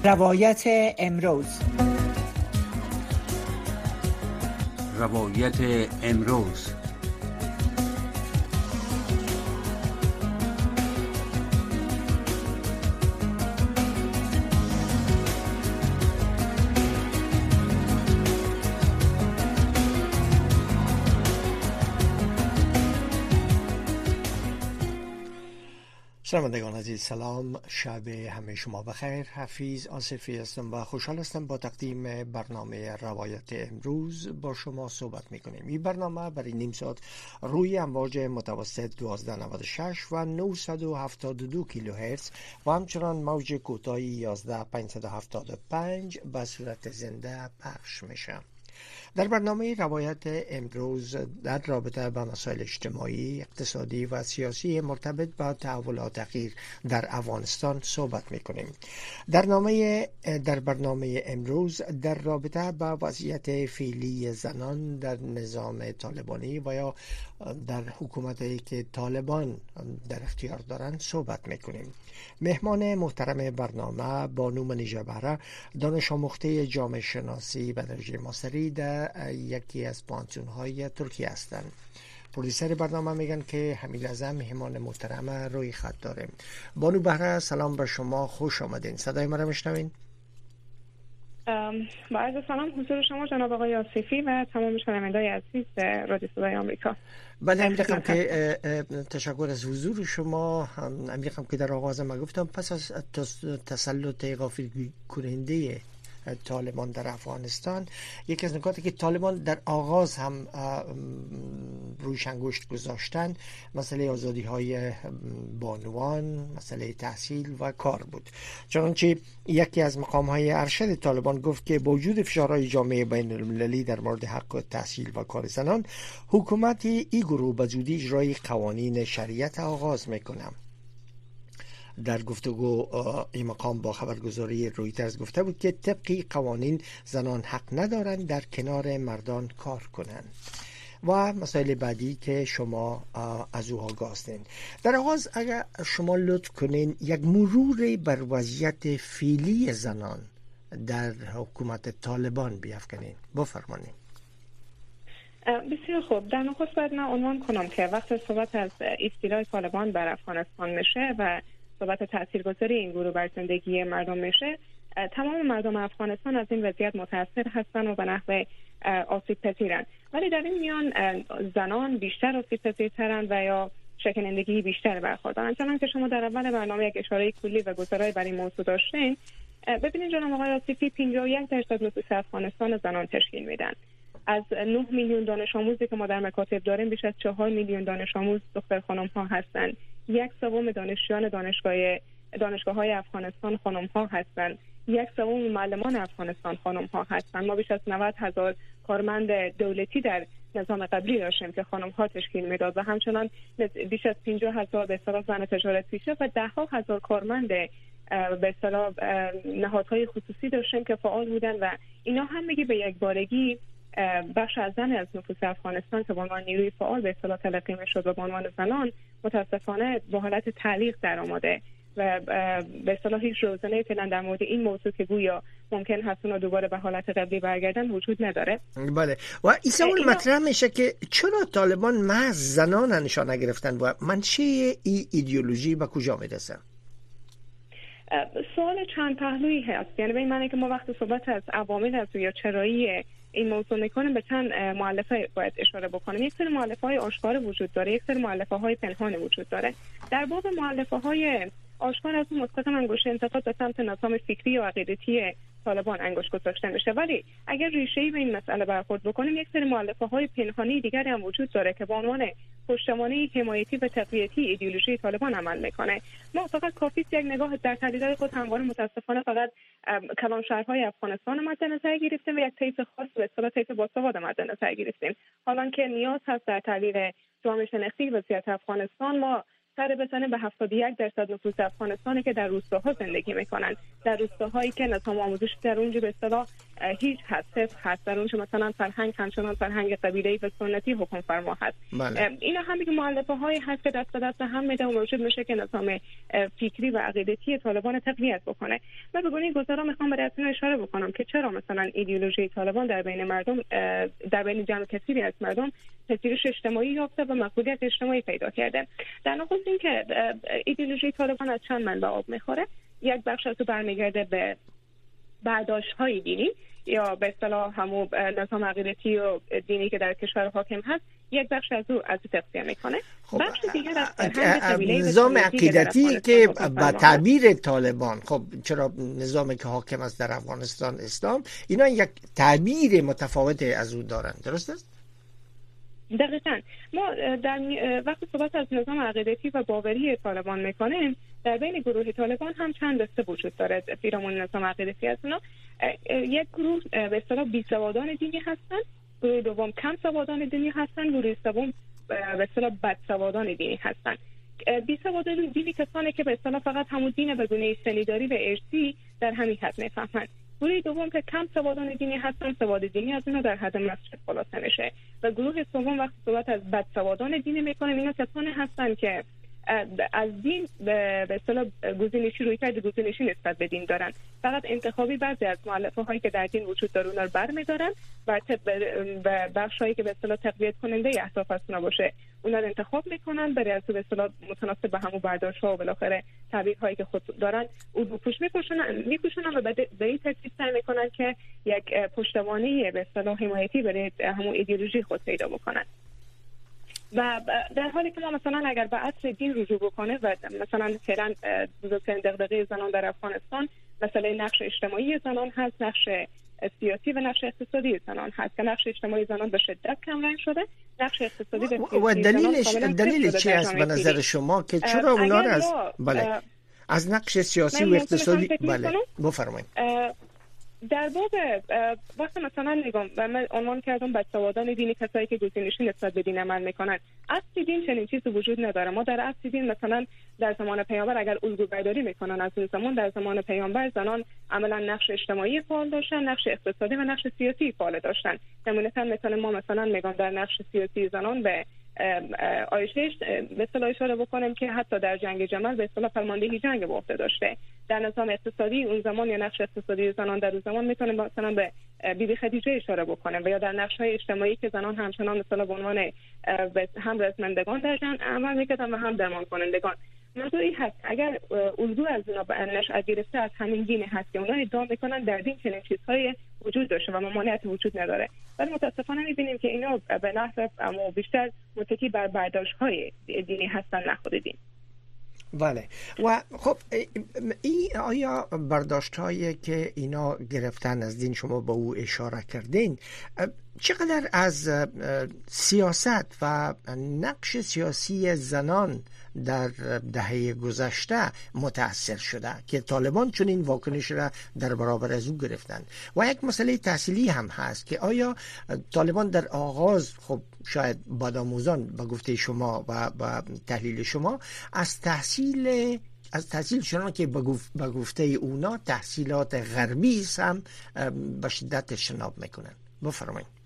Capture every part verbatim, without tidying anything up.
روایت امروز روایت امروز شنوندگان عزیز، سلام، شب همه شما بخیر. حفیظ آصفی هستم و خوشحال هستم با تقدیم برنامه روایت امروز با شما صحبت میکنیم. این برنامه برای نیم ساعت روی امواج متوسط دوازده نود و شش و نهصد و هفتاد و دو کیلوهرتز و همچنان موج کوتاه یازده هزار و پانصد و هفتاد و پنج به صورت زنده پخش میشه. در برنامه روایت امروز در رابطه با مسائل اجتماعی، اقتصادی و سیاسی مرتبط با تحولات اخیر در افغانستان صحبت میکنیم. در برنامه در برنامه امروز در رابطه با وضعیت فعلی زنان در نظام طالبانی و یا در حکومتی که طالبان در اختیار دارند صحبت میکنیم. مهمان محترم برنامه بانو منیژه بهره، دانش آموخته جامعه شناسی و انرژی ماسری در یکی از پانتون‌های ترکیه هستند. پروڈیوسر برنامه میگن که حمیل اعظم مهمان محترم روی خط داریم. بانو بهره، سلام بر شما، خوش آمدین. صدای ما را میشنوین؟ با عرض سلام حضور شما جناب آقای آصفی و تمام شنوندگان عزیز رادیو صدای آمریکا. بله، امیرم که تشکر از حضور شما. امیرم که در آغاز ما گفتم پس از تسلط غافل کننده طالبان در افغانستان، یکی از نکاتی که طالبان در آغاز هم رویش انگشت گذاشتن مسئله آزادی های بانوان، مسئله تحصیل و کار بود. چنانچه یکی از مقام های ارشد طالبان گفت که با وجود فشارهای جامعه بین المللی در مورد حق تحصیل و کار زنان، حکومت این گروه به زودی اجرای قوانین شریعت آغاز میکنه. در گفتگو این مقام با خبرگزاری رویترز گفته بود که طبق قوانین زنان حق ندارند در کنار مردان کار کنند. و مسائل بعدی که شما از او آگاه هستین. در آغاز اگر شما لطف کنین یک مرور بر وضعیت فعلی زنان در حکومت طالبان بیافکنین، بفرمایید. بسیار خوب. در نخست باید من عنوان کنم که وقتی صحبت از استیلای طالبان بر افغانستان میشه و صحبت تاثیرگذاری این گروه بر زندگی مردم میشه، تمام مردم افغانستان از این وضعیت متاثر هستند و به نحو آسیب پذیرند. ولی در این میان زنان بیشتر آسیب پذیرترند و یا شکنندگی بیشتر برخوردارند. چون که شما در اول برنامه یک اشاره کلی و گزارایی برای موضوع داشتین، ببینید جناب آقای آصفی، پنجاه و یک درصد نفوس افغانستان زنان تشکیل میدن. از نه میلیون دانش آموزی که ما در مکاتب داریم، بیش از چهار میلیون دانش آموز دختر خانم ها هستند. یک سوم دانشجویان دانشگاه دانشگاه های افغانستان خانم ها هستند. یک سوم معلمان افغانستان خانم ها هستند. ما بیش از نود هزار کارمند دولتی در نظام قبلی داشتیم که خانم ها تشکیل میداد و همچنان بیش از پنجاه هزار به اصطلاح زن تجارت پیشه و ده ها هزار کارمند به اصطلاح نهادهای خصوصی داشتیم که فعال بودن و اینا هم میگه به یک بارگی بخش از زن از نفوس افغانستان که به عنوان نیروی فعال به اصطلاح تلقی میشد و به عنوان زنان متاسفانه با حالت تعلیق در آمده و به اصطلاح هیچ روزنه فعلا در مورد این موضوع که گویا ممکن هست اونا دوباره به حالت قبلی برگردن وجود نداره. بله، و این سوال مطرح میشه که چرا طالبان محض زنان نشان نگرفتن و منشأ این ایدئولوژی به کجا میرسه؟ سوال چند پهلویی هست. یعنی به این معنی که ما وقتی صحبت از عوامل از یا چرایی این موضوع میکنیم به چند مؤلفه باید اشاره بکنیم. یک سری مؤلفه های آشکار وجود داره، یک سری مؤلفه های پنهان وجود داره. در باب مؤلفه های آشکار از اون مستقیم انگشت انتقاد به سمت نظام فکری و عقیدتی طالبان انگشت گذاشته میشه، ولی اگر ریشه‌ای به این مسئله برخورد بکنیم، یک سری مؤلفه های پنهانی دیگری هم وجود داره که به عنوان پشتوانه حمایتی و تقویتی ایدئولوژی طالبان عمل میکنه. ما فقط کافی یک نگاه در تحلیل‌های خود همواره متاسفانه فقط کلان شهرهای افغانستان مد نظر گرفتیم و یک طیف خاص به اصطلاح طیف باسواد مد نظر گرفتیم، حالا که نیاز هست در تحلیل جامعه شناختی وضعیت افغانستان ما سر بزنه به هفتاد و یک درصد نفوس افغانستان که در روستاها زندگی میکنن، در روستاهایی که نظام آموزش در اونجا به اصطلاح هیچ هست، صفر هست. در اونجا مثلا فرهنگ همچنان فرهنگ قبیله‌ای و سنتی حکم فرما هست. بله. اینا همه که مؤلفه های هست که دست به دست هم میده و موجود میشه که نظام فکری و عقیدتی طالبان تقویت بکنه. من به گونه گذرا میخوام برای اون اشاره بکنم که چرا مثلا ایدئولوژی طالبان در بین مردم، در بین جمع کثیری از مردم پذیرش اجتماعی یافته و مقبولیت اجتماعی پیدا کرده. در نخست اینکه ایدئولوژی طالبان از چند منبع آب میخوره. یک بخش از او برمیگرده به برداشت‌های دینی یا به اصطلاح همون نظام عقیدتی و دینی که در کشور حاکم هست، یک بخش از او از تقسیم میکنه. خب بخش دیگر از فرهنگ قبیله‌ای نظام عقیدتی که با تعبیر طالبان، خب چرا نظامی که حاکم است در افغانستان اسلام، اینا یک تعبیر متفاوت از او دارن، درست است؟ دقیقاً. ما در وقتی صحبت از نظام عقیدتی و باوری طالبان میکنیم، در بین گروه طالبان هم چند دسته وجود داره. پیرامون نظام عقیدتی از اونا یک گروه به اصطلاح بیسوادان دینی هستن، گروه دوم کم سوادان دینی هستن، گروه سوم به اصطلاح بدسوادان دینی هستن. بیسوادان دینی کسانی که به اصطلاح فقط همون دین به گونه سنیداری و ارثی در همین حد میفهمن. گروه دوم که کم سوادان دینی هستن، سواد دینی از اینا در حد مسجد خلاصه میشه. و گروه سوم وقتی صحبت از بدسوادان دینی میکنیم، اینا کسانی هستن که از دین به اصطلاح گزینشی روی کرد گزینشی نسبت به دین دارن، فقط انتخابی بعضی از مؤلفه هایی که در دین وجود داره اونا رو برمی‌دارن و بخشایی که به اصطلاح تقویت کننده اهداف از اونا باشه اونا رو انتخاب میکنن، برای از به اصطلاح متناسب به همون برداشت‌ها و بالاخره تعبیرهایی که خود دارن اون رو پوش می‌پوشونن می‌پوشونن و به این ترتیب سعی میکنن که یک پشتوانه به اصطلاح حمایتی برای همون ایدئولوژی خود پیدا بکنن. و در حالی که ما مثلا اگر به اصل دین رجوع بکنه و مثلا فعلا بزرگترین دغدغه زنان در افغانستان مسئله نقش اجتماعی زنان هست، نقش سیاسی و نقش اقتصادی زنان هست که نقش اجتماعی زنان به شدت کمرنگ شده، نقش اقتصادی و سیاسی و دلیلش دلیل چی است به نظر شما که چرا اونا را از بله از نقش سیاسی و اقتصادی بله بفرمایید. در باب وقت مثلا نگم و من عنوان کردم بدسوادان دینی، کسایی که گزینشی نسبت به دین عمل میکنن. اصل دین چنین چیزی وجود نداره. ما در اصل دین مثلا در زمان پیامبر اگر الگو برداری میکنن از اون زمان، در زمان پیامبر زنان عملا نقش اجتماعی فعال داشتن، نقش اقتصادی و نقش سیاسی فعال داشتن. نمونه‌تر مثلا ما مثلا میگم در نقش سیاسی زنان به آیشه به اصطلاح اشاره بکنم که حتی در جنگ جمل به اصطلاح فرماندهی جنگ به عهده داشته. در نظام اقتصادی اون زمان یا نقش اقتصادی زنان در اون زمان میتونه مثلا به بیبی خدیجه اشاره بکنم و یا در نقش‌های اجتماعی که زنان همچنان مثلا به عنوان هم رزمندگان در جنگ عمل میکردن و هم درمان کنندگان. موضوعی هست اگر الگو از اونا به نشأت گرفته از همین دین هست که اونا ادعا میکنن در دین چنین چیزهای وجود داشته و ممانعتی وجود نداره، ولی متاسفانه میبینیم که اینا به نحو اما بیشتر متکی بر برداشت‌های دینی هستن نه خود دین. بله. و خب این آیا برداشت هایی که اینا گرفتن از دین شما با او اشاره کردین چقدر از سیاست و نقش سیاسی زنان در دهه گذشته متأثر شده که طالبان چون این واکنش را در برابر از او گرفتن؟ و یک مسئله تحصیلی هم هست که آیا طالبان در آغاز خب شاید بادآموزان به گفته شما و با تحلیل شما از تحصیل از تحصیل چنان که به گفته اونا تحصیلات غربی هم به شدت اجتناب میکنن؟ بفرمایید.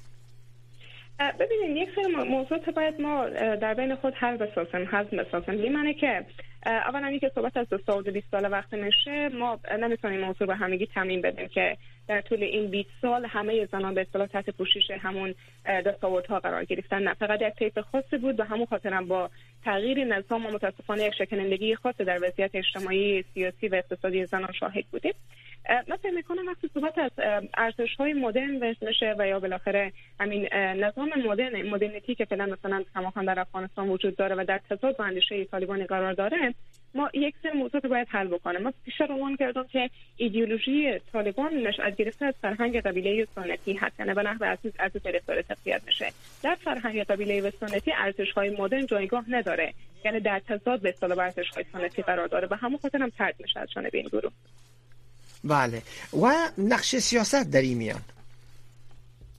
ببینید یک سری موضوعات باید ما در بین خود حل بسازیم، حل بسازیم. این معنی که اولا اینکه صحبت از دو سال و بیست سال وقت میشه، ما نمیتونیم موضوع به همگی تعمیم بدیم که در طول این بیست سال همه زنان به اصطلاح تحت پوشش همون دستاوردها قرار گرفتن. نه، فقط یک طیف خاصی بود و همون خاطرم با تغییر نظام و متاسفانه یک شکنندگی خاص در وضعیت اجتماعی، سیاسی و اقتصادی زنان شاهد بودیم. من فکر میکنم وقتی صحبت از ارزش‌های مدرن میشه و یا بالاخره همین نظام مدرن مدرنیتی که فعلا مثلا کماکان در افغانستان وجود داره و در تضاد با اندیشه طالبان قرار داره، ما یک سری موضوعات باید حل بکنیم. من بیشتر عنوان کردم که ایدئولوژی طالبان نشأت گرفته از فرهنگ قبیله‌ای سنتی هست، یعنی به نحو از از طریق داره تقویت میشه. در فرهنگ قبیله‌ای و سنتی ارزش‌های مدرن جایگاه نداره، یعنی در تضاد به اصطلاح ارزش‌های سنتی قرار داره و همون خاطر هم طرد میشه از جانب این گروه. بله. و نقش سیاست در این میان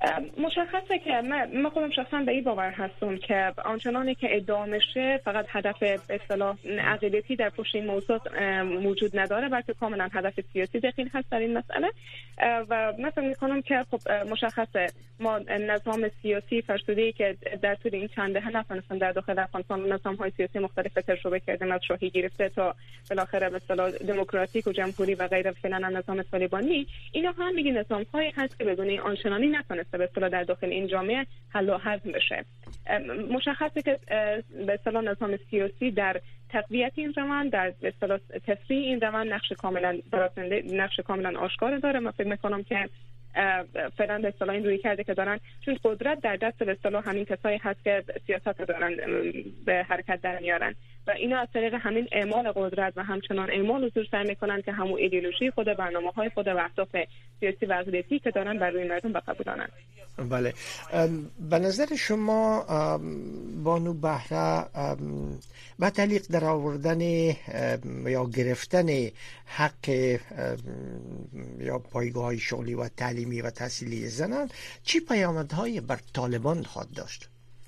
مشخصه که من خودم شخصا به این باور هستم که آنچنانی که ادعا میشه فقط هدف به اصطلاح عقیدتی در پشت این موضوع موجود نداره، بلکه کاملا هدف سیاسی دخیل هست در این مسئله. و مثلا میکنم که خب مشخصه ما نظام سیاسی فرسوده‌ای که در طول این چند دهه نتونستن در داخل افغانستان نظام‌های سیاسی مختلف تجربه کردن، از شاهی گرفته تا بالاخره به اصطلاح دموکراتیک و جمهوری و غیره، فعلا نظام طالبانی، اینا هم میگن نظام‌هایی هست که بدون آنچنانی نتونسته به اصطلاح در داخل این جامعه حل و هضم بشه. مشخصه که به اصطلاح نظام سیاسی در تقویت این روند، در به اصطلاح تسریع این روند نقش کاملا برازنده نقش کاملا آشکار داره. من فکر می‌کنم که فعلا به اصطلاح این روی کرده که دارن، چون قدرت در دست به اصطلاح همین کسایی هست که سیاست دارن به حرکت در میارن و اینا از طریق همین اعمال قدرت و همچنان اعمال حضور سعی میکنن که همون ایدئولوژی خود، برنامه‌های خود و اهداف سیاسی و عقیدتی که دارن بر روی مردم بقبولانن. بله، به نظر شما بانو بهره با تعلیق در آوردن یا گرفتن حق یا پایگاه شغلی و تعلیمی و تحصیلی زنان چی پیامدهایی بر طالبان خواهد داشت؟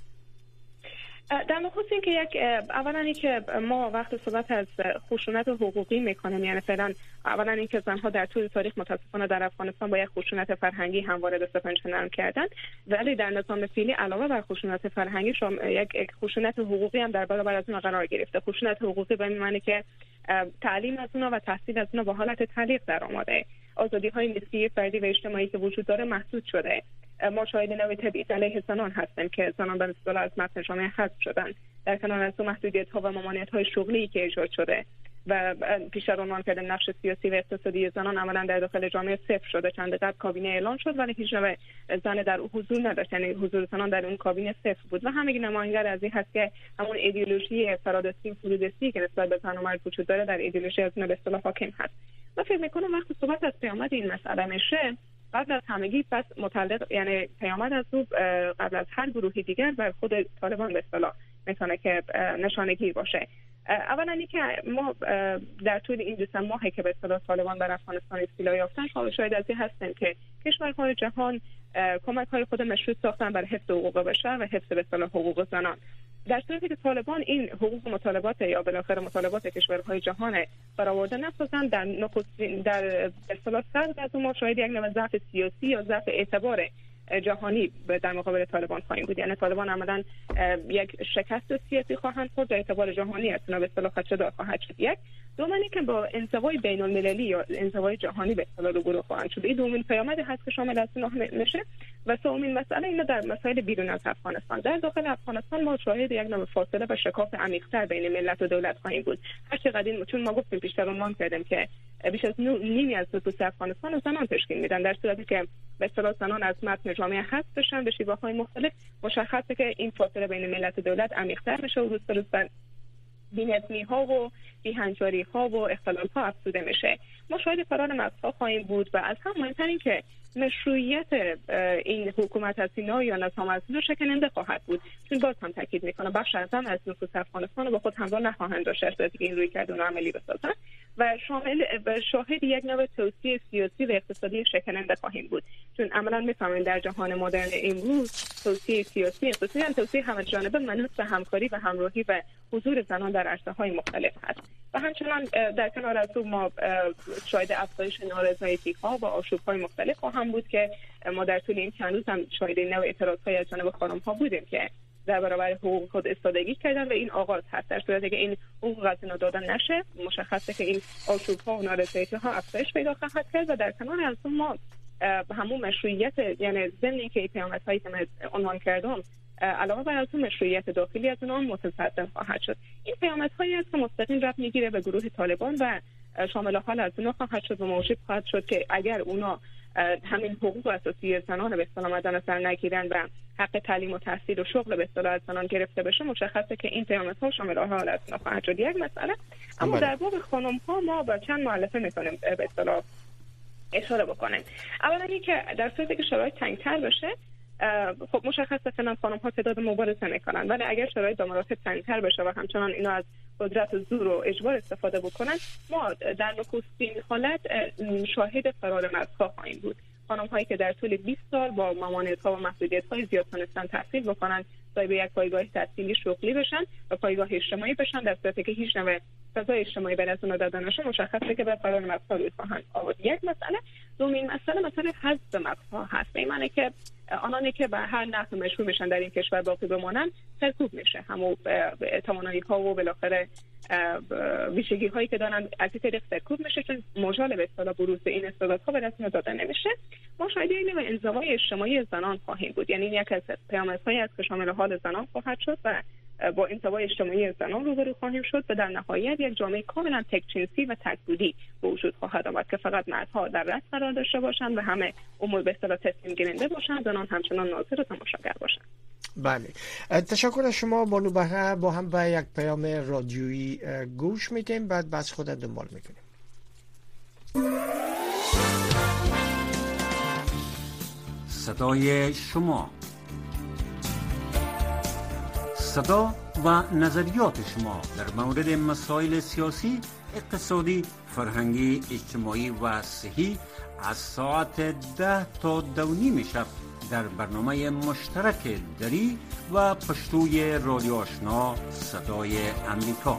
در نخست این که یک اولا این که ما وقت صحبت از خشونت حقوقی میکنیم، یعنی فعلا اولا این که زنها در طول تاریخ متاسفانه در افغانستان با یک خشونت فرهنگی همواره دست و پنجه نرم کردن، ولی در نظام فعلی علاوه بر خشونت فرهنگی شما یک خشونت حقوقی هم در برابر از اون قرار گرفته. خشونت حقوقی به معنی که تعلیم از اونها و تحصیل از اونها با حالت تعلیق در آمده، آزادی‌های نسبی فردی و اجتماعی که وجود داره محدود شده. ما شاهد نوع تبعیض علیه زنان هستیم که زنان به اصطلاح از متن جامعه حذف شدن، در کنار از اون محدودیت‌ها و ممانعت‌های شغلی که ایجاد شده و پیشتر عنوان کردن نقش سیاسی و اقتصادی زنان عملاً در داخل جامعه صفر شده. چند قبل کابینه اعلان شد ولی هیچ نوع زن در حضور نداشت، یعنی حضور زنان در اون کابینه صفر بود و همین نماینده از این هست که همون ایدئولوژی فرادستی فرودستی که نسبت به زن و مرد وجود داره در ایدئولوژی از اون به اصطلاح حاکم هست. من فکر می‌کنم وقتی صحبت از پیامد این مسئله میشه، قبل از همگی پس متعلق یعنی پیامد از او قبل از هر گروهی دیگر بر خود طالبان به اصطلاح میتونه که نشانه‌گیر باشه. اولا اینکه ما در طول این دو سه ماهی که به اصطلاح طالبان بر افغانستان استیلا یافتن شاهد از این هستیم که کشورهای جهان کمک‌های خود مشروط ساختن بر حفظ حقوق بشر و حفظ به اصطلاح حقوق زنان، در صورتی که طالبان این حقوق مطالبات یا بالاخره مطالبات کشورهای جهان برآورده نسازند، در نخستین در اصطلاح سر از ما شاهد یک نوع ضعف سیاسی یا ضعف اعتبار جهانی در مقابل طالبان خواهیم بود. یعنی طالبان عملاً یک شکست سیاسی خواهند خورد و اعتبار جهانی از اونها به اصطلاح خدشه‌دار خواهد شد. یک دومینی که با انزوای بین المللی یا انزوای جهانی به اصطلاح روبرو خواهند شد. این دومین پیامدی هست که شامل از اونها میشه. و سومین مسئله اینا در مسائل بیرون از افغانستان. در داخل افغانستان ما شاهد یک نوع فاصله و شکاف عمیق‌تر بین ملت و دولت خواهیم بود. هر چقدر این چون ما گفتیم پیشتر عنوان کردیم که بیش از نیمی از نفوس افغانستان زنان تشکیل میدن، در صورتی که به اصطلاح زنان از متن جامعه حذف بشن به شیوه‌های مختلف، مشخصه که این فاصله بین ملت و دولت عمیق‌تر میشه و روز به روز بی‌نظمی‌ها و بی‌هنجاری‌ها و اختلال‌ها افزوده میشه. ما شاهد فرار مرزها خواهیم بود و از هم مهمتر این که مشروعیت این حکومت از اینا یا نظام از اینا شکننده خواهد بود، چون باز هم تاکید میکنه بخش از هم از نفوس افغانستان رو با خود همراه نخواهند داشت از که این روی کردن رو عملی بسازن و شامل و شاهد یک نوع توسعه سیاسی و اقتصادی شکننده خواهیم بود، چون عملا میفهمیم در جهان مدرن امروز توسعه سیاسی اقتصادی یعنی توسعه همه‌جانبه منوط به همکاری و همراهی و حضور زنان در عرصه‌های مختلف هست. و همچنان در کنار از اون ما شاهد افزایش نارضایتی‌ها و آشوب‌های مختلف خواهم بود که ما در طول این چند روز هم شاهد نوع اعتراض‌های از جانب خانم‌ها بودیم که در برابر حقوق خود ایستادگی کردن و این آغاز هست. در صورتی که این حقوق از اینا دادن نشه، مشخصه که این آشوب‌ها و نارضایتی‌ها افزایش پیدا خواهد کرد و در کنار از اون ما همون مشروعیت یعنی ضمن که پیامدهایی که من عنوان کردم علاوه بر از اون مشروعیت داخلی از اونها متصدم خواهد شد. این پیامدهایی است که مستقیم ربط میگیره به گروه طالبان و شامل حال از اونها خواهد شد و موجب خواهد شد که اگر اونا همین حقوق اساسی زنان به اصطلاح مد نظر نگیرن و حق تعلیم و تحصیل و شغل به اصطلاح از زنان گرفته بشه، مشخصه که این پیامدها شامل حال از اونها خواهد شد. یک مسئله اما در باب خانم‌ها ما با چند مؤلفه می‌کنیم به اصطلاح اشاره بکنیم. اولا اینکه در صورتی که شرایط تنگ‌تر بشه، خب مشخصه فعلا خانم‌ها تعداد مبارزه میکنن، ولی اگر شرایط به مراتب تنگ‌تر بشه و همچنان اینا از قدرت و زور و اجبار استفاده بکنن، ما در نخستین حالت شاهد فرار مرزها خواهیم بود. خانم هایی که در طول بیست سال با ممانعت‌ها و محدودیت‌های زیاد تونستن تحصیل بکنن، صاحب یک پایگاه تحصیلی شغلی بشن و پایگاه اجتماعی بشن، در صورتی که هیچ نوع فضای اجتماعی برای از اونها داده نشه، مشخصه که به قرار مقطع روی خواهند آورد. یک مسئله. دومین مسئله مسئله حذف مقطع هست. به معنی که آنانی که به هر نحو مشروع میشن در این کشور باقی بمانن سرکوب میشه، همون توانایی ها و بالاخره ویژگی هایی که دارن از طریق سرکوب میشه، چون مجال به اصطلاح بروز این استعدادها به دست داده نمیشه. ما شاهد این انزوای اجتماعی زنان خواهیم بود، یعنی یک از پیامدهایی است که شامل حال زنان خواهد شد و با انزوای اجتماعی زنان روبرو خواهیم شد و در نهایت یک جامعه کاملا تک‌جنسی و تک‌بودی به وجود خواهد آمد که فقط مردها در رأس قرار داشته باشند و همه امور به اصطلاح تصمیم گیرنده باشند، زنان همچنان ناظر و تماشاگر باشند. بله، تشکر از شما بانو بهره. با هم به یک پیام رادیویی گوش میدیم، بعد بس خودت دنبال میکنیم. صدای شما، صدا و نظریات شما در مورد مسائل سیاسی، اقتصادی، فرهنگی، اجتماعی و صحی از ساعت ده تا دو نیم شب در برنامه مشترک دری و پشتوی رادیو آشنا صدای امریکا.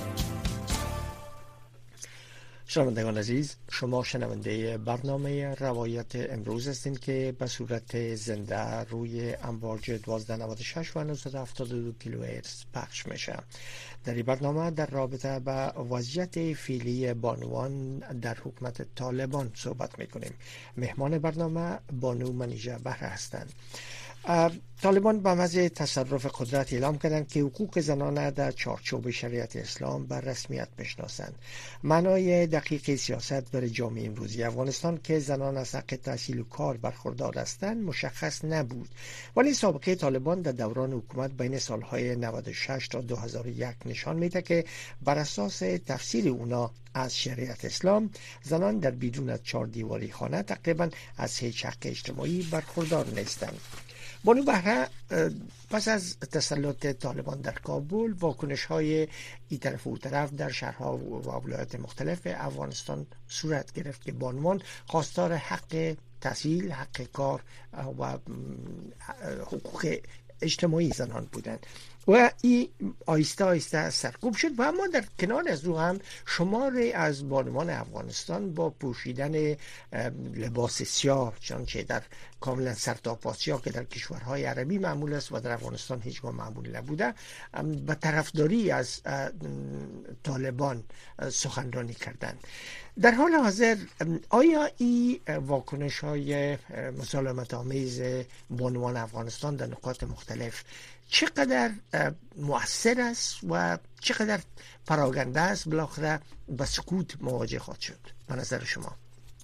شنوندگان عزیز، شما شنونده برنامه روایت امروز هستید که به صورت زنده روی امواج دوازده نود و شش و نهصد و هفتاد و دو کیلوهرتز پخش میشه. در این برنامه در رابطه با وضعیت فعلی بانوان در حکومت طالبان صحبت میکنیم. مهمان برنامه بانو منیژه بهره هستند. طالبان به محض تصرف قدرت اعلام کردند که حقوق زنان در چارچوب شریعت اسلام بر رسمیت بشناسند. معنای دقیق سیاست برای جامعه امروزی افغانستان که زنان از حق تحصیل و کار برخوردار هستند مشخص نبود، ولی سابقه طالبان در دوران حکومت بین سالهای نود و شش تا دو هزار و یک نشان میده که بر اساس تفسیر اونا از شریعت اسلام زنان در بیرون از چهار دیواری خانه تقریبا از هیچ حق اجتماعی برخوردار نیستند. بانو بهره، پس از تسلط طالبان در کابل واکنش های این طرف و اون طرف در شهرها و ولایات مختلف افغانستان صورت گرفت که بانوان خواستار حق تحصیل، حق کار و حقوق اجتماعی زنان بودند و این آیسته آیسته سرکوب شد. و اما در کنار از او هم شماری از بانوان افغانستان با پوشیدن لباس سیاه، چنانچه در کاملا سرتاپا سیاه که در کشورهای عربی معمول است و در افغانستان هیچگاه معمول نبوده، به طرفداری از طالبان سخنرانی کردند. در حال حاضر آیا این واکنش های مسالمت آمیز بانوان افغانستان در نقاط مختلف چقدر مؤثر است و چقدر پراکنده است بالاخره با سکوت مواجه خواهد شد به نظر شما؟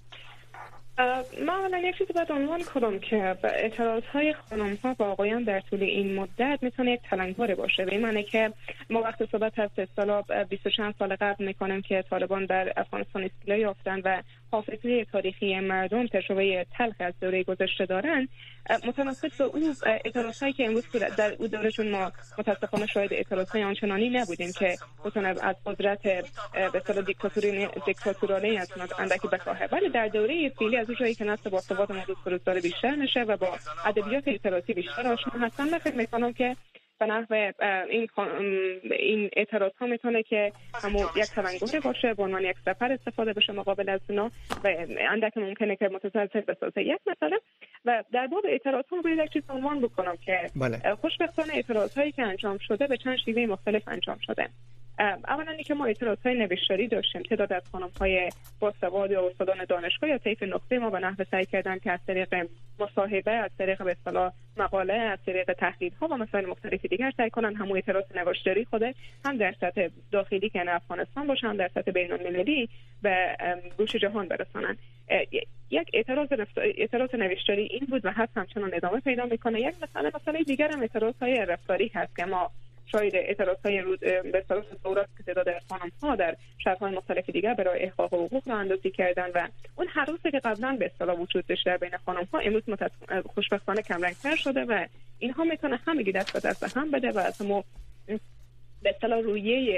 ما اولا یک چیزی باید عنوان کنم که اعتراضهای خانم ها با آقایان در طول این مدت میتونه یک تلنگاری باشه. به این معنی که ما وقتی صحبت از اصطلاح بیست و چند سال قبل میکنیم که طالبان در افغانستان استیلا یافتن و حافظه تاریخی مردم تجربه تلخ از دوره گذشته دارن، متناسب با اون اعتراضهایی که امروز در اون دوره، چون ما متاسفانه شاهد اعتراضهای آنچنانی نبودیم که بتونه از قدرت به اصطلاح دیکتاتوری دیکتاتوری از اندکی بکاهه، ولی در دوره فعلی از اون جایی که نسل با ثبات موجود فروزدار بیشتر نشه و با ادبیات اعتراضی بیشتر آشنا هستن، من فکر میکنم که به نحو این این اعتراض ها میتونه که همون یک تلنگری باشه، به عنوان یک سفر استفاده بشه مقابل از اونا و اندک ممکنه که متسلسل بسازه. یک مسئله و در باب اعتراض ها باید یک چیز عنوان بکنم که بله. خوشبختانه اعتراض هایی که انجام شده به چند شیوه مختلف انجام شده. اولا اینکه ما اعتراض های نوشتاری داشتیم، تعداد از خانم های با سواد یا استادان دانشگاه یا طیف نقطه ما به نحو سعی کردن که از طریق مصاحبه، از طریق به اصطلاح مقاله، از طریق تحلیل ها و مسائل مختلفی دیگر سعی کنن هم اعتراض نوشتاری خوده هم در سطح داخلی که افغانستان باشن، در سطح بین المللی و گوش جهان برسانن. یک اعتراض اعتراض نوشتاری این بود و هست همچنان ادامه پیدا میکنه. یک مسئله مسئله دیگر هم اعتراض های رفتاری هست که ما شاید اعتراضهای رود به اصطلاح دورات که تعداد خانم‌ها در شهرهای مختلف دیگر برای احقاق حقوق را اندازی کردن و اون هراسی که قبلا به اصطلاح وجود داشته در بین خانم‌ها امروز خوشبختانه کم رنگ‌تر شده و اینها میتونه همگی دست به دست هم بده و از ما به اصطلاح رویه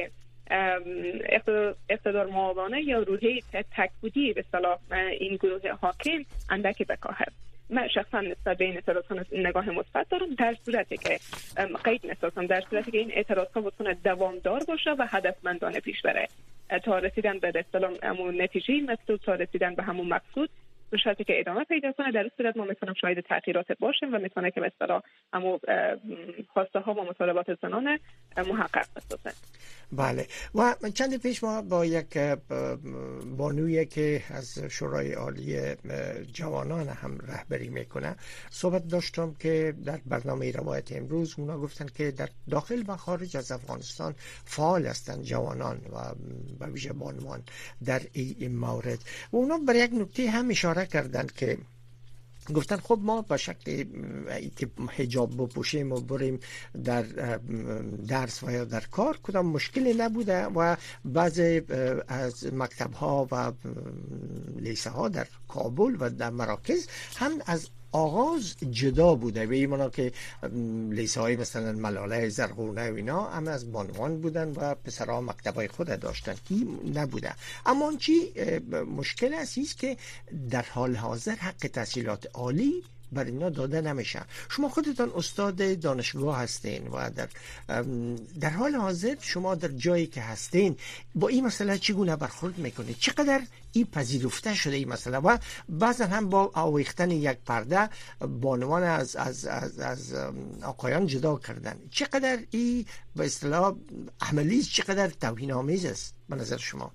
اقتدار معاونانه یا روحیه تکبودی به اصطلاح این گروه حاکم اندکی بکاهد. من شخصا نسبت به این اعتراضات نگاه مثبت دارم، در صورتی که قید نسازم، در صورتی که این اعتراضات بتونه دوامدار باشه و هدفمندانه پیش بره تا رسیدن به اصطلاح همون نتیجه مطلوب، تا رسیدن به همون مقصود، به شرطی که ادامه پیدا کنه. در این صورت ما میتونیم شاهد تغییرات باشیم و میتونه که به اصطلاح همون خواسته ها و مطالبات زنان محقق بشه. بله. و چند پیش ما با یک بانویی که از شورای عالی جوانان هم رهبری میکنه صحبت داشتم که در برنامه روایت امروز اونا گفتن که در داخل و خارج از افغانستان فعال هستند جوانان و به ویژه بانوان در این مورد. و اونا بر یک نکته هم اشاره کردن که گفتن خب ما به شکل که حجاب بپوشیم و بریم در درس و یا در کار کدام مشکلی نبوده و بعضی از مکتب ها و لیسه ها در کابل و در مراکز هم از آغاز جدا بوده. به این معنا که لیسه های مثلا ملاله، زرغونه و اینا هم از بانوان بودن و پسرها مکتبای خود داشتن، این نبوده. اما چی مشکل است که در حال حاضر حق تحصیلات عالی بر اینا داده نمیشه. شما خودتان استاد دانشگاه هستین و در در حال حاضر شما در جایی که هستین با این مسئله چگونه برخورد میکنید؟ چقدر این پذیرفته شده این مسئله و بعضا هم با آویختن یک پرده بانوان از از از, از آقایان جدا کردن؟ چقدر این به اصطلاح عملی، چقدر توهین آمیز است به نظر شما؟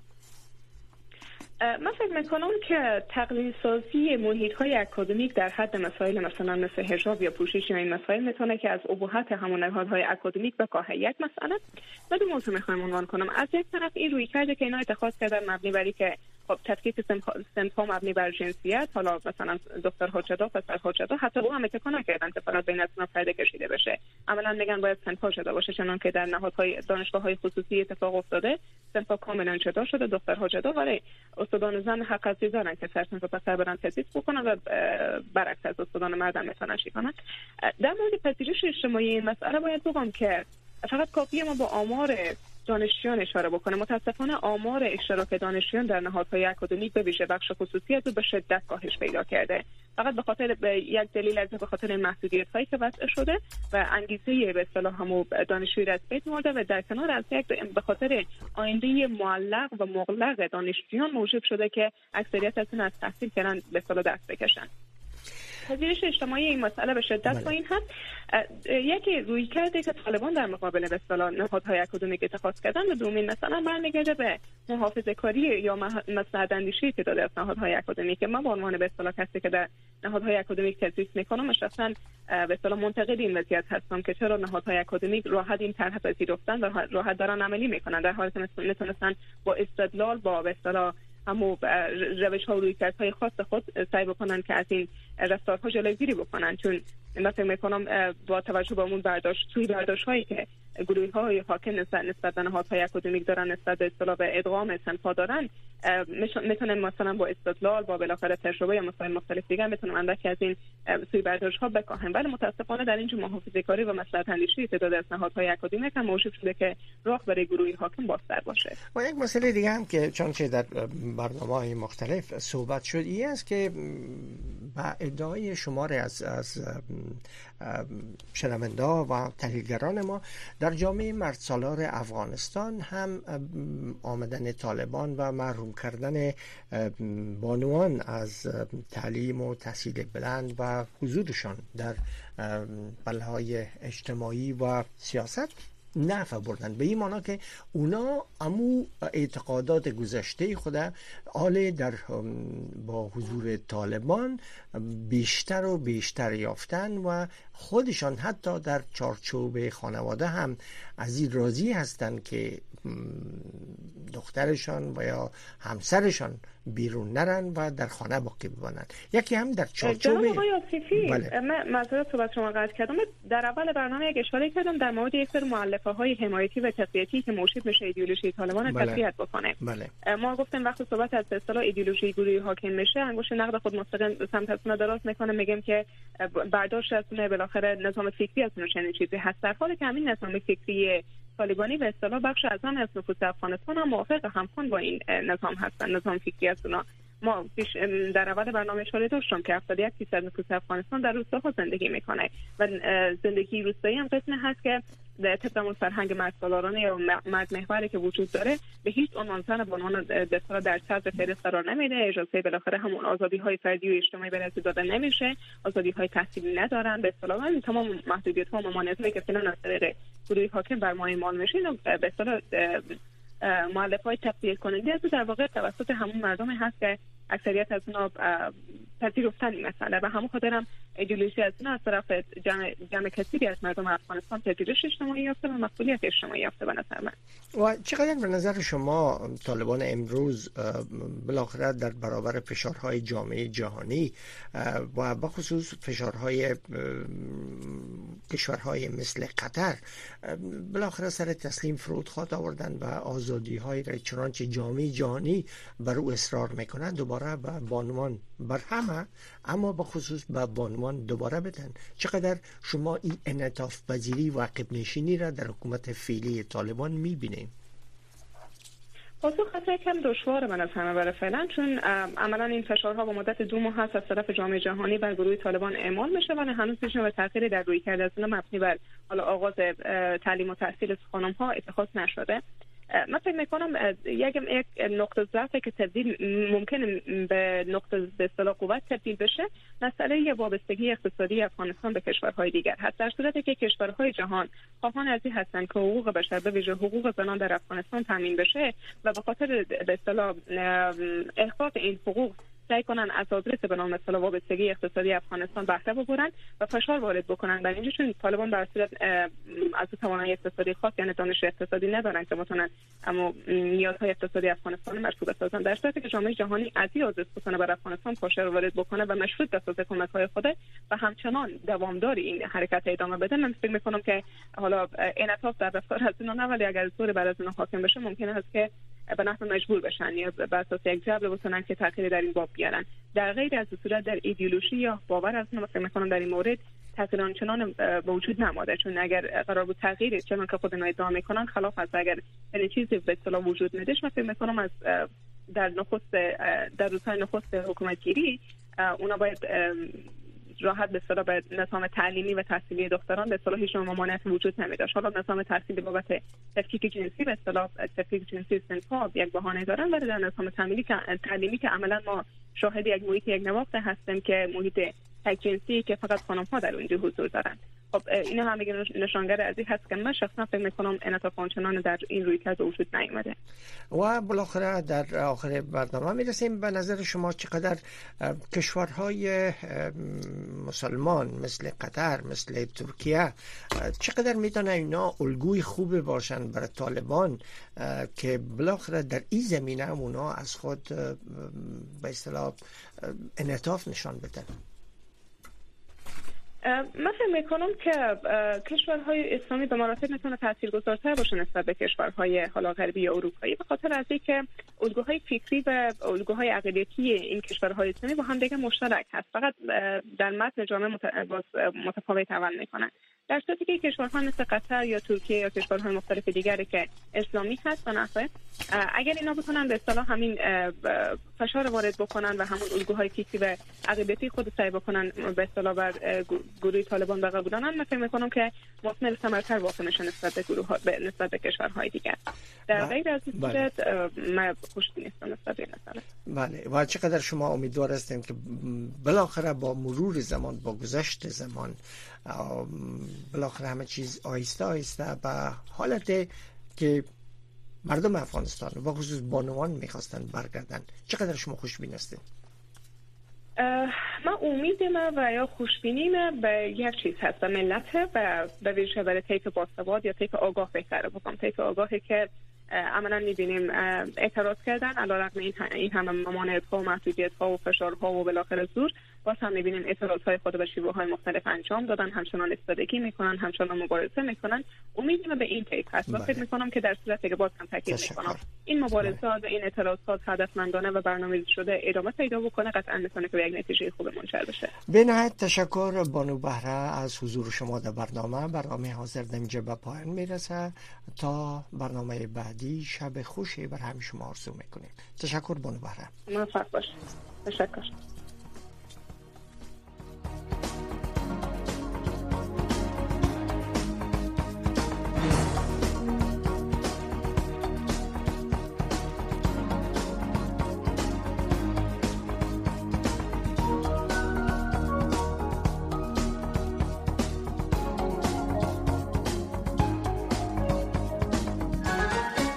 من فکر میکنم که تقلیل سازی محیط های اکادمیک در حد مسائل مثلا مثل حجاب یا پوشش این مسائل میتونه که از ابهت همون نهادهای اکادمیک بکاهه. یک مسئله من دو موضوع میخوایم عنوان کنم. از یک طرف این روی کرده که اینا اتخاذ کردن مبنی بر که خب تفکیک صنف‌ها مبنی بر جنسیت، حالا مثلا دختر حجاب، پسر حجاب، حتی او هم اتکا نکردن که فقط بین اصناف پرده کشیده بشه. عملا میگن باید صنف‌ها جدا باشه، چنان که در نهادهای دانشگاه‌های خصوصی اتفاق افتاده. صنف‌ها کاملا جدا شده، دختر حجاب، ولی استادان زن حق از دارن که سر صنف پسر برن تدریس بکنن و برعکس از استادان مرد هم میتونن کنن. در مورد پذیرش اجتماعی این مسئله باید بگم که فقط کافیه ما با آمار دانشجویان اشاره بکنه. متاسفانه آمار اشتراک دانشجویان در نهادهای اکادمیک به ویژه بخش خصوصی از به شدت کاهش پیدا کرده. فقط به خاطر به یک دلیل از به خاطر محدودیت‌هایی که وضع شده و انگیزه به اصطلاح هم دانشجویی از بین برده و در کنار از یک به خاطر آینده معلق و مغلق دانشجویان موجب شده که اکثریت از از تحصیل کردن به اصطلاح دست بکشن. پذیرش اجتماعی این مسئله به شدت پایین هست. یکی روی کرده که طالبان در مقابل به اصطلاح نهادهای اکادمیک اتخاذ کردن و دومین مثلا برمیگرده به محافظه کاری یا مصلحت اندیشی که داده از نهادهای اکادمیک. من به عنوان به اصطلاح کسی که در نهادهای اکادمیک تدریس میکنم شخصا به اصطلاح منتقد این وضعیت هستم که چرا نهادهای اکادمیک راحت این طرح پذیرفتن و راحت دارن عملی میکنن، در حالی که میتونستن با استدلال با به اصطلاح همو روش ها و رویکردهای خاص خود سعی بکنن که از این رفتارها جلوگیری بکنن. چون من فکر میکنم با توجه به اون برداشت توی برداشت هایی که گروه های حاکم نسبت نسبت به نهادهای اکادمیک دارن، نسبت به اصطلاح به ادغام صنف‌ها دارن، میتونن مثلا با استدلال با بالاخره تجربه یا مسائل مختلف دیگه میتونن اندکی از این سوی برداشت ها بکاهن. ولی متاسفانه در اینجا محافظه‌کاری و مصلحت اندیشی تعداد از نهادهای اکادمیک هم موجب شده که راه برای گروه حاکم بازتر باشه. و یک مسئله دیگه هم که چون که در برنامه‌های مختلف صحبت شد این است که با ادعای شماری از از شنوندا و تحلیلگران ما در جامعه مردسالار افغانستان هم آمدن طالبان و محروم کردن بانوان از تعلیم و تحصیل بلند و حضورشان در بلهای اجتماعی و سیاست نفع بردن. به این معنا که اونا امو اعتقادات گذشته خود آله در با حضور طالبان بیشتر و بیشتر یافتن و خودشان حتی در چارچوب خانواده هم از این راضی هستند که دخترشان و یا همسرشان بیرون نرن و در خانه باقی بمانند. یکی هم در چارچوب جناب آقای آصفی، بله. من معذرت صحبت شما قطع کردم. در اول برنامه یک اشاره کردم در مورد یک سری مؤلفه های حمایتی و تقویتی که موجب میشه ایدئولوژی طالبان بله. تقویت بکنه. بله. ما گفتیم وقتی صحبت از اصطلاح ایدئولوژی گروهی حاکم میشه، انگشت نقد خود مستقیم سمت ازنا دراز میکنه، میگیم که برداشت ازونه بالاخره نظام فکری ازونه چنین چیزی هست، در حالی که همین نظام فکری طالبانی به اصطلاح بخش اعظمی از نفوذ افغانستان هم موافق همخوان با این نظام هستند، نظام فکری از اونا. ما در اول برنامه اشاره داشتم که هفتاد و یک درصد نفوذ افغانستان در روستاها زندگی میکنه و زندگی روستایی هم قسمی هست که طبق اون فرهنگ مردسالارانه یا مرد محوری که وجود داره به هیچ عنوان زن به عنوان دستور در صدر فهرست قرار نمیده. اجازه بالاخره همون آزادی های فردی و اجتماعی برای داده نمیشه، آزادی های تحصیلی ندارن، به اصطلاح این تمام محدودیت ها و ممانعت هایی که فعلا از طریق گروه حاکم بر ما اعمال میشه به اصطلاح مؤلف های تبدیل کننده از در واقع توسط همون مردم هست که اکثریت از اونا پذیرفتن این مسئله و همون خاطر هم ایدئولوژی از اونا از طرف جمع, جمع کثیری از مردم افغانستان پذیرش اجتماعی یافته و مسئولیت اجتماعی یافته به نظر من. و چقدر به نظر شما طالبان امروز بالاخره در برابر فشارهای جامعه جهانی و بخصوص فشارهای کشورهای مثل قطر بالاخره سر تسلیم فرودخواه آوردن و آزادی های را چنانچه جامعه جهانی بر او اصرار میکنند دوباره به بانوان بر همه اما به خصوص به بانوان دوباره بدن؟ چقدر شما این انعطاف پذیری و عقب نشینی را در حکومت فعلی طالبان میبینید؟ پاسخ خیلی کم دشوار من از همه برای فعلا، چون عملا این فشارها با مدت دو ماه هست از طرف جامعه جهانی بر گروه طالبان اعمال میشه و هنوز هیچ نوع تغییری در روی کرده از اونها مبنی بر حالا آغاز تعلیم و تحصیل خانم ها اتخاذ نشده. من فکر میکنم یک یک نقطه ضعفی که تبدیل ممکن به نقطه به اصطلاح قوت تبدیل بشه مسئله وابستگی اقتصادی افغانستان به کشورهای دیگر هست. در صورتی که کشورهای جهان خواهان از این هستند که حقوق بشر به ویژه حقوق زنان در افغانستان تامین بشه و به خاطر به اصطلاح احقاق این حقوق سعی کنن از آدرس به نام مثلا وابستگی اقتصادی افغانستان بهره ببرن و فشار وارد بکنن بر اینجا، چون طالبان در صورت از توانایی اقتصادی خاص یعنی دانش اقتصادی ندارن که بتونن اما نیازهای اقتصادی افغانستان مرسوب بسازن. در صورتی که جامعه جهانی از این آدرس بتونه بر افغانستان فشار وارد بکنه و مشروط بسازه کمک‌های خود و همچنان دوامدار این حرکت ادامه بده، من فکر می‌کنم که حالا انعطاف در رفتار از اینا نه، ولی اگر زور بر از اینا حاکم بشه ممکنه است که به نحو مجبور بشن یا بر اساس یک جبر بتونن که تغییری در این باب بیارن. در غیر از صورت در ایدئولوژی یا باور از اون فکر می‌کنم در این مورد تغییر آنچنان وجود نماده، چون اگر قرار بود تغییری چون که خود اینا ادعا میکنن خلاف است، اگر این چیزی به اصطلاح وجود نداشت، من فکر می‌کنم از در نخست در روزهای نخست حکومت گیری اونا باید راحت به اصطلاح به نظام تعلیمی و تحصیلی دختران به اصطلاح هیچ ممانعت وجود نمی‌داشت. حالا نظام تحصیلی بابت تفکیک جنسی به اصطلاح تفکیک جنسی سنفاب یک بهانه دارن، ولی در نظام تعلیمی که تعلیمی که عملاً ما شاهد یک محیط یک نواخت هستیم که محیط تک جنسی که فقط خانم‌ها در اونجا حضور دارند. خب اینا هم دیگه نشانگر از این هست که من شخصا فکر می‌کنم انعطاف آنچنان در این رویکرد وجود نیامده. و بالاخره در آخر برنامه میرسیم. به نظر شما چقدر کشورهای مسلمان مثل قطر، مثل ترکیه، چقدر میتونه اینا الگوی خوب باشن برای طالبان که بالاخره در این زمینه اونا از خود به اصطلاح انعطاف نشان بدن؟ من فکر میکنم که کشورهای اسلامی به مراتب میتونه تاثیرگذارتر باشه نسبت به کشورهای حالا غربی یا اروپایی، به خاطر از اینکه الگوهای فکری و الگوهای عقیدتی این کشورهای اسلامی با هم دیگه مشترک هست، فقط در متن جامعه متفاوت عمل میکنن. در صورتی که کشورها مثل قطر یا ترکیه یا کشورهای مختلف دیگری که اسلامی هست و نحوه اگر اینا بتونن به اصطلاح همین فشار وارد بکنن و همون الگوهای فکری و عقیدتی خود سعی بکنن به اصطلاح بر گروه طالبان بقا بودن، من فکر می‌کنم که مثمر ثمرتر واقع میشه نسبت به گروه ها به نسبت به کشورهای دیگر. در غیر از این صورت من خوشبین نیستم نسبت به این مسئله. بله، و چقدر شما امیدوار هستید که بالاخره با مرور زمان، با گذشت زمان، بالاخره همه چیز آهسته آهسته به حالت که مردم افغانستان و خصوص بانوان میخواستن برگردن، چقدر شما خوشبین هستید؟ من امیدم و یا خوشبینیم به یک چیز هست و ملت و به ویژه برای طیف باسواد یا طیف آگاه بهتره بکنم، طیف آگاهی که عملا میبینیم اعتراض کردن علیرغم این این همه ممانعت ها و محدودیت ها و فشار ها و بالاخره زور باز هم می‌بینیم اعتراضهای خود به شیوه‌های مختلف انجام دادن، همچنان ایستادگی میکنن، همچنان مبارزه میکنن. امیدم به این طیف هست و فکر میکنم که در صورتی که باز هم تاکید میکنم این مبارزات و این اعتراضات هدفمندانه و برنامه‌ریزی شده ادامه پیدا بکنه، قطعا میتونه که به یک نتیجه خوب منجر بشه. به نهایت تشکر بانو بهره از حضور شما در برنامه. برنامه حاضر در اینجا به پایان میرسه. تا برنامه بعدی شب خوشی بر همه شما آرزو میکنیم. تشکر بانو بهره. موفق باشید. تشکر.